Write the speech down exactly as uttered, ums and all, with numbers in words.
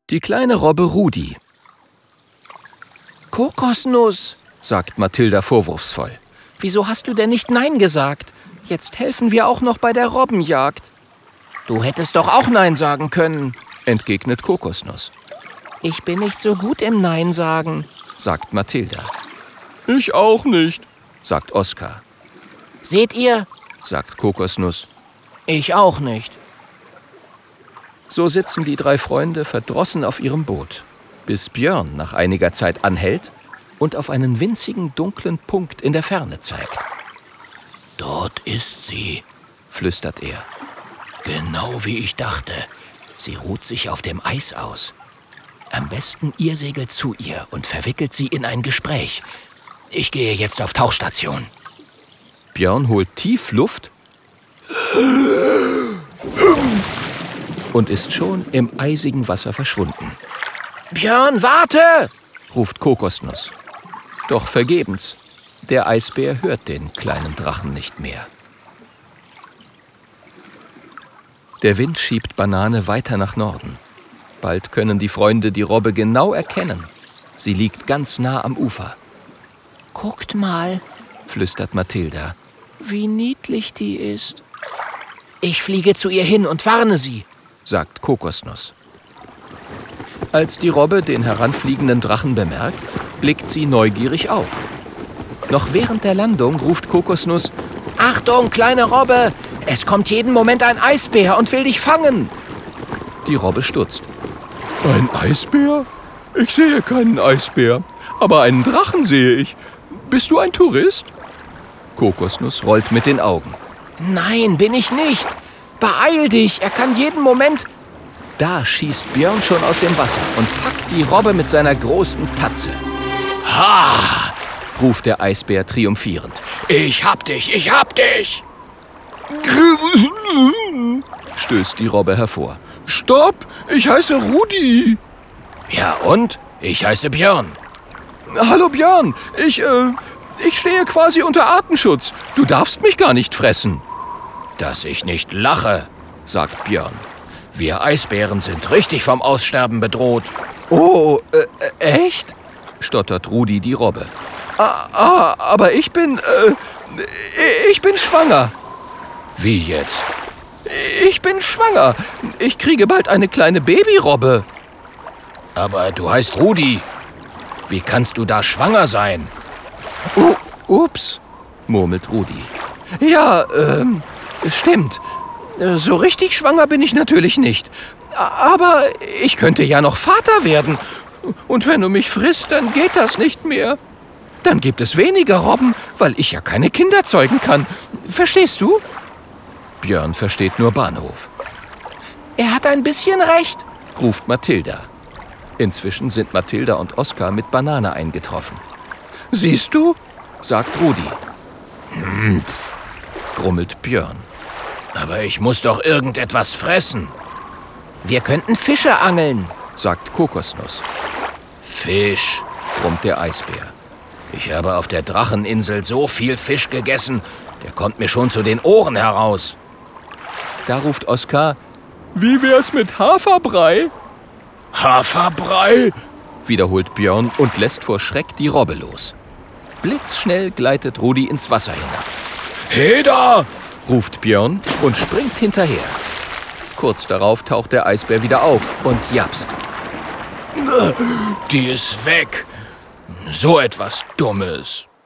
Die kleine Robbe Rudi. Kokosnuss, sagt Mathilda vorwurfsvoll. Wieso hast du denn nicht Nein gesagt? Jetzt helfen wir auch noch bei der Robbenjagd. Du hättest doch auch Nein sagen können, entgegnet Kokosnuss. Ich bin nicht so gut im Nein sagen, sagt Mathilda. Ich auch nicht, sagt Oskar. Seht ihr, sagt Kokosnuss. Ich auch nicht. So sitzen die drei Freunde verdrossen auf ihrem Boot, bis Björn nach einiger Zeit anhält und auf einen winzigen, dunklen Punkt in der Ferne zeigt. Dort ist sie, flüstert er. Genau wie ich dachte. Sie ruht sich auf dem Eis aus. Am besten ihr segelt zu ihr und verwickelt sie in ein Gespräch. Ich gehe jetzt auf Tauchstation. Björn holt tief Luft und ist schon im eisigen Wasser verschwunden. »Björn, warte!« ruft Kokosnuss. Doch vergebens. Der Eisbär hört den kleinen Drachen nicht mehr. Der Wind schiebt Banane weiter nach Norden. Bald können die Freunde die Robbe genau erkennen. Sie liegt ganz nah am Ufer. »Guckt mal«, flüstert Mathilda. »Wie niedlich die ist.« »Ich fliege zu ihr hin und warne sie«, sagt Kokosnuss. Als die Robbe den heranfliegenden Drachen bemerkt, blickt sie neugierig auf. Noch während der Landung ruft Kokosnuss: »Achtung, kleine Robbe! Es kommt jeden Moment ein Eisbär und will dich fangen!« Die Robbe stutzt. »Ein Eisbär? Ich sehe keinen Eisbär, aber einen Drachen sehe ich. Bist du ein Tourist?« Kokosnuss rollt mit den Augen. »Nein, bin ich nicht. Beeil dich, er kann jeden Moment...« Da schießt Björn schon aus dem Wasser und packt die Robbe mit seiner großen Tatze. Ha! ruft der Eisbär triumphierend. Ich hab dich, ich hab dich! Stößt die Robbe hervor. Stopp! Ich heiße Rudi! Ja und? Ich heiße Björn. Hallo Björn, ich, äh, ich stehe quasi unter Artenschutz. Du darfst mich gar nicht fressen. Dass ich nicht lache, sagt Björn. Wir Eisbären sind richtig vom Aussterben bedroht. Oh, äh, echt? stottert Rudi die Robbe. Ah, ah, aber ich bin, äh, ich bin schwanger. Wie jetzt? Ich bin schwanger. Ich kriege bald eine kleine Babyrobbe. Aber du heißt Rudi. Wie kannst du da schwanger sein? Oh, ups, murmelt Rudi. Ja, ähm, stimmt. So richtig schwanger bin ich natürlich nicht. Aber ich könnte ja noch Vater werden. Und wenn du mich frisst, dann geht das nicht mehr. Dann gibt es weniger Robben, weil ich ja keine Kinder zeugen kann. Verstehst du? Björn versteht nur Bahnhof. Er hat ein bisschen recht, ruft Mathilda. Inzwischen sind Mathilda und Oskar mit Banane eingetroffen. Siehst du? sagt Rudi. Hm, grummelt Björn. Aber ich muss doch irgendetwas fressen. Wir könnten Fische angeln, sagt Kokosnuss. Fisch, brummt der Eisbär. Ich habe auf der Dracheninsel so viel Fisch gegessen, der kommt mir schon zu den Ohren heraus. Da ruft Oskar: Wie wär's mit Haferbrei? Haferbrei? wiederholt Björn und lässt vor Schreck die Robbe los. Blitzschnell gleitet Rudi ins Wasser hinab. Heda! ruft Björn und springt hinterher. Kurz darauf taucht der Eisbär wieder auf und japst. Die ist weg. So etwas Dummes.